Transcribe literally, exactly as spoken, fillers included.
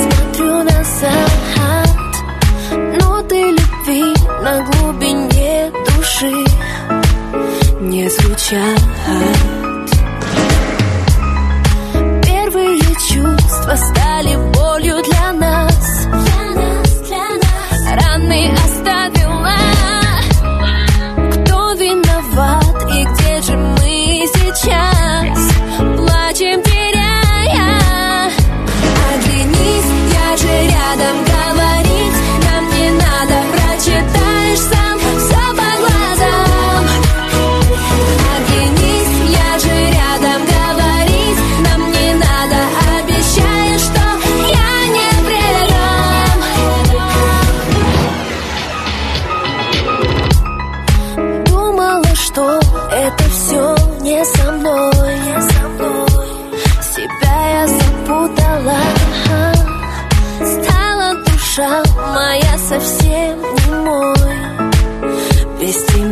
смотрю назад, ноты любви на глубине души не звучат. Первые чувства стали болью для нас, для нас, для нас. Раны оставила. Кто виноват и где же мы сейчас? Плачем, теряя. Оглянись, я же рядом, говорить нам не надо. Прочитаешь сам все по глазам. Оглянись, я же рядом, говорить нам не надо. Обещаешь, что я не предам. Думала, что это все не со мной, не со мной. Себя я запутала. Стала душа моя совсем немой. Без тебя